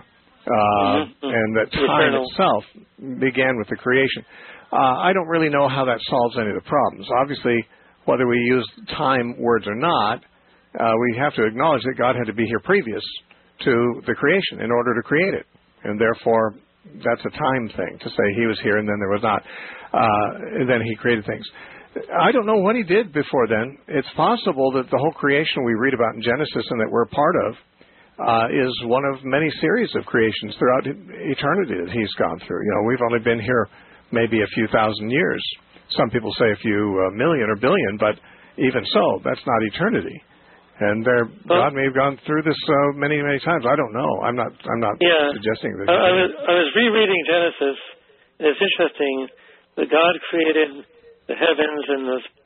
and that time itself began with the creation. I don't really know how that solves any of the problems. Obviously, whether we use time words or not, we have to acknowledge that God had to be here previous to the creation in order to create it. And therefore, that's a time thing to say he was here and then there was not. And then he created things. I don't know what he did before then. It's possible that the whole creation we read about in Genesis and that we're part of is one of many series of creations throughout eternity that he's gone through. We've only been here maybe a few thousand years. Some people say a few million or billion, but even so, that's not eternity. And God may have gone through this many, many times. I don't know. I'm not suggesting that. I was rereading Genesis, and it's interesting that God created the heavens and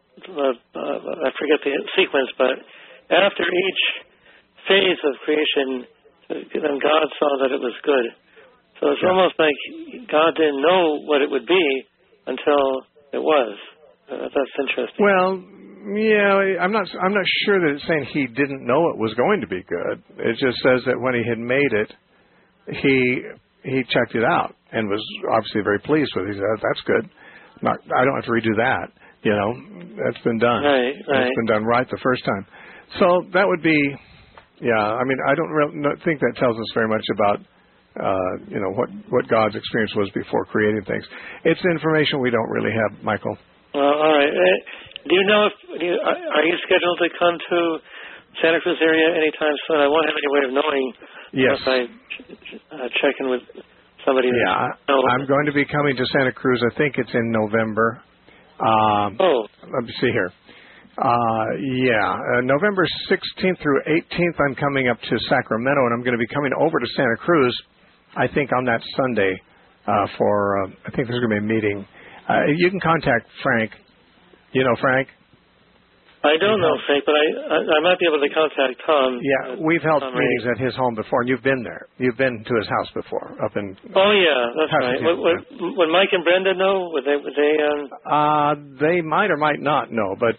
I forget the sequence, but after each phase of creation, then God saw that it was good. So it's almost like God didn't know what it would be until it was. That's interesting. Well, yeah, I'm not sure that it's saying he didn't know it was going to be good. It just says that when he had made it, he checked it out and was obviously very pleased with it. He said, "That's good. I don't have to redo that. That's been done. Right. It's been done right the first time." So that would be, I mean, I don't really think that tells us very much about what God's experience was before creating things. It's information we don't really have, Michael. Well, all right. Do you know are you scheduled to come to Santa Cruz area anytime soon? I won't have any way of knowing unless I check in with somebody. Yeah, I'm going to be coming to Santa Cruz. I think it's in November. Let me see here. November 16th through 18th, I'm coming up to Sacramento, and I'm going to be coming over to Santa Cruz, I think, on that Sunday for, I think there's going to be a meeting. You can contact Frank. You know Frank? I don't know Frank, but I might be able to contact Tom. Yeah, we've held meetings at his home before, and you've been there. You've been to his house before, up in... Oh, yeah, that's right. Would Mike and Brenda know? Would they? They might or might not know, but,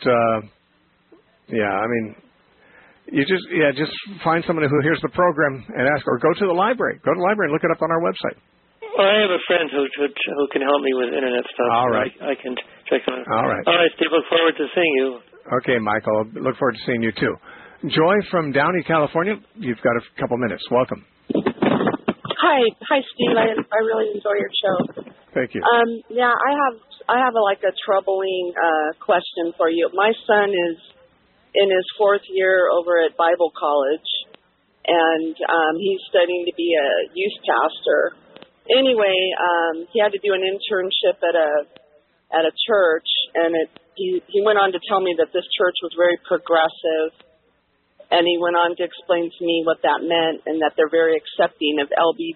I mean, you just find someone who hears the program and ask, or go to the library. Go to the library and look it up on our website. Well, I have a friend who can help me with internet stuff. All right. I can check on it. All right. All right, Steve, look forward to seeing you. Okay, Michael. Look forward to seeing you, too. Joy from Downey, California. You've got a couple minutes. Welcome. Hi, Steve. I really enjoy your show. Thank you. I have a troubling question for you. My son is in his 4th year over at Bible College, and he's studying to be a youth pastor. Anyway, he had to do an internship at a church, and he went on to tell me that this church was very progressive, and he went on to explain to me what that meant and that they're very accepting of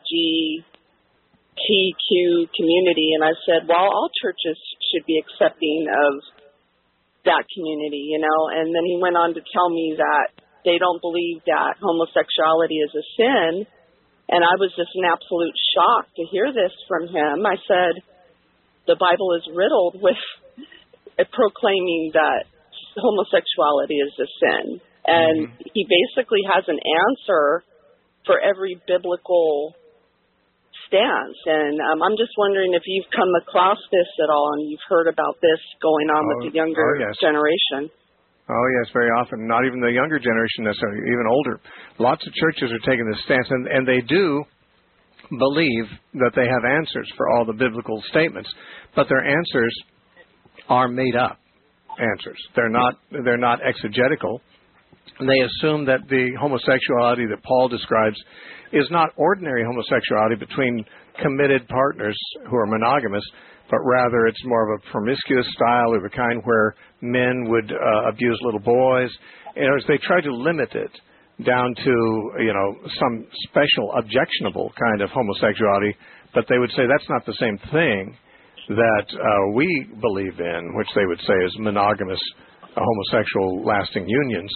LGBTQ community. And I said, well, all churches should be accepting of that community, you know. And then he went on to tell me that they don't believe that homosexuality is a sin. And I was just in absolute shock to hear this from him. I said, the Bible is riddled with proclaiming that homosexuality is a sin. And he basically has an answer for every biblical stance. And I'm just wondering if you've come across this at all and you've heard about this going on with the younger generation. Oh, yes, very often. Not even the younger generation necessarily, even older. Lots of churches are taking this stance, and they do believe that they have answers for all the biblical statements, but their answers are made up answers. They're not exegetical. They assume that the homosexuality that Paul describes is not ordinary homosexuality between committed partners who are monogamous, but rather it's more of a promiscuous style, or the kind where men would abuse little boys. You know, they try to limit it down to, you know, some special objectionable kind of homosexuality, but they would say that's not the same thing that we believe in, which they would say is monogamous homosexual lasting unions.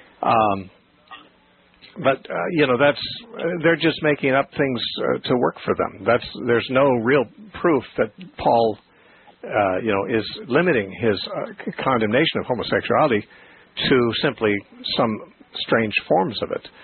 But you know, they're just making up things to work for them. There's no real proof that Paul, you know, is limiting his condemnation of homosexuality to simply some strange forms of it.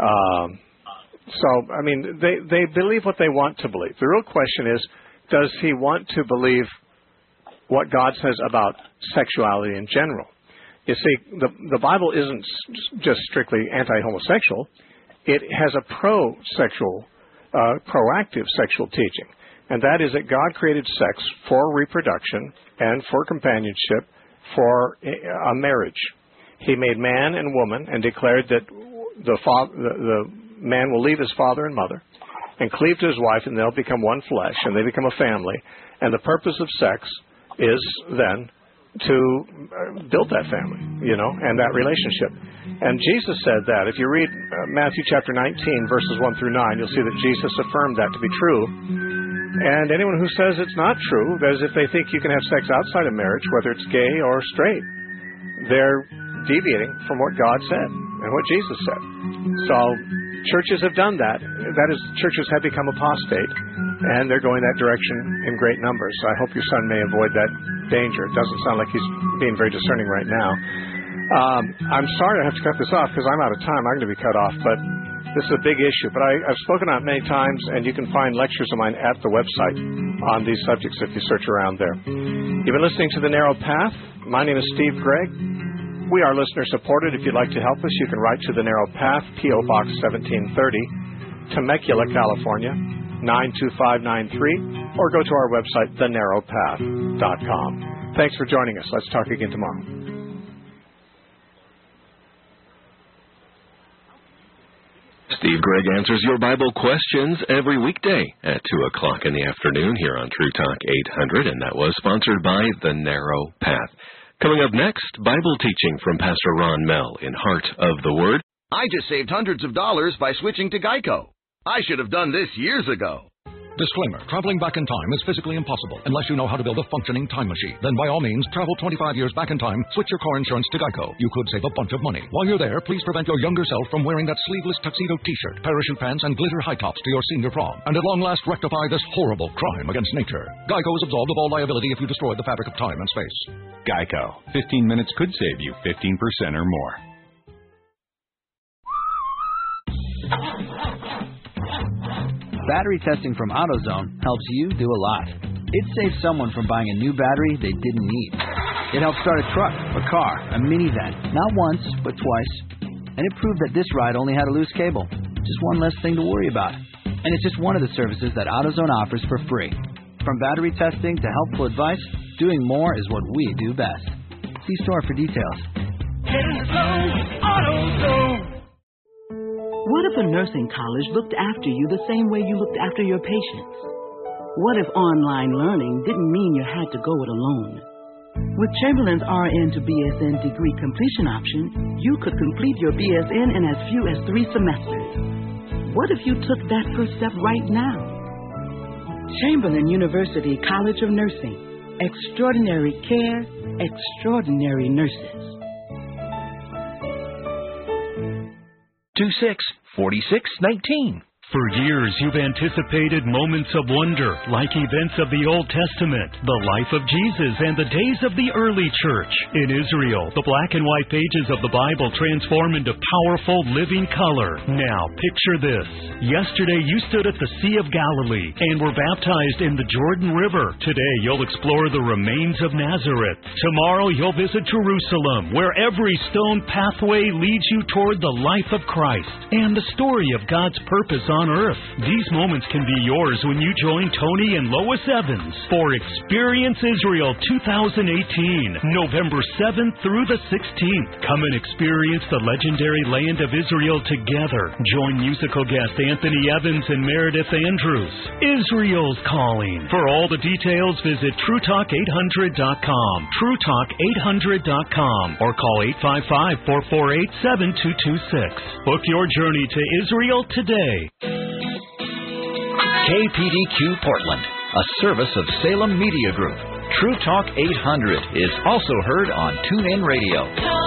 So, I mean, they believe what they want to believe. The real question is, does he want to believe what God says about sexuality in general? You see, the Bible isn't just strictly anti-homosexual. It has a pro-sexual, proactive sexual teaching, and that is that God created sex for reproduction and for companionship, for a marriage. He made man and woman and declared that the man will leave his father and mother and cleave to his wife, and they'll become one flesh, and they become a family. And the purpose of sex is then to build that family, you know, and that relationship. And Jesus said that. If you read Matthew chapter 19, verses 1 through 9, you'll see that Jesus affirmed that to be true. And anyone who says it's not true, that is, if they think you can have sex outside of marriage, whether it's gay or straight, they're deviating from what God said and what Jesus said. So churches have done that. That is, churches have become apostate, and they're going that direction in great numbers. So I hope your son may avoid that danger. It doesn't sound like he's being very discerning right now. I'm sorry I have to cut this off because I'm out of time. I'm going to be cut off, but this is a big issue. But I've spoken on it many times, and you can find lectures of mine at the website on these subjects if you search around there. You've been listening to The Narrow Path. My name is Steve Gregg. We are listener-supported. If you'd like to help us, you can write to The Narrow Path, P.O. Box 1730, Temecula, California, 92593, or go to our website, thenarrowpath.com. Thanks for joining us. Let's talk again tomorrow. Steve Gregg answers your Bible questions every weekday at 2 o'clock in the afternoon here on True Talk 800, and that was sponsored by The Narrow Path. Coming up next, Bible teaching from Pastor Ron Mell in Heart of the Word. I just saved hundreds of dollars by switching to Geico. I should have done this years ago. Disclaimer, traveling back in time is physically impossible unless you know how to build a functioning time machine. Then by all means, travel 25 years back in time, switch your car insurance to Geico. You could save a bunch of money. While you're there, please prevent your younger self from wearing that sleeveless tuxedo t-shirt, parachute pants, and glitter high tops to your senior prom. And at long last, rectify this horrible crime against nature. Geico is absolved of all liability if you destroy the fabric of time and space. Geico. 15 minutes could save you 15% or more. Battery testing from AutoZone helps you do a lot. It saves someone from buying a new battery they didn't need. It helps start a truck, a car, a minivan, not once, but twice. And it proved that this ride only had a loose cable. Just one less thing to worry about. And it's just one of the services that AutoZone offers for free. From battery testing to helpful advice, doing more is what we do best. See store for details. Get in the zone, AutoZone. What if a nursing college looked after you the same way you looked after your patients? What if online learning didn't mean you had to go it alone? With Chamberlain's RN to BSN degree completion option, you could complete your BSN in as few as 3 semesters. What if you took that first step right now? Chamberlain University College of Nursing. Extraordinary care, extraordinary nurses. 264619. For years, you've anticipated moments of wonder, like events of the Old Testament, the life of Jesus, and the days of the early church. In Israel, the black and white pages of the Bible transform into powerful, living color. Now, picture this. Yesterday, you stood at the Sea of Galilee and were baptized in the Jordan River. Today, you'll explore the remains of Nazareth. Tomorrow, you'll visit Jerusalem, where every stone pathway leads you toward the life of Christ and the story of God's purpose on earth. These moments can be yours when you join Tony and Lois Evans for Experience Israel 2018, November 7th through the 16th. Come and experience the legendary land of Israel together. Join musical guest Anthony Evans and Meredith Andrews. Israel's calling. For all the details, visit TrueTalk800.com, TrueTalk800.com, or call 855-448-7226. Book your journey to Israel today. KPDQ Portland, a service of Salem Media Group. True Talk 800 is also heard on TuneIn Radio.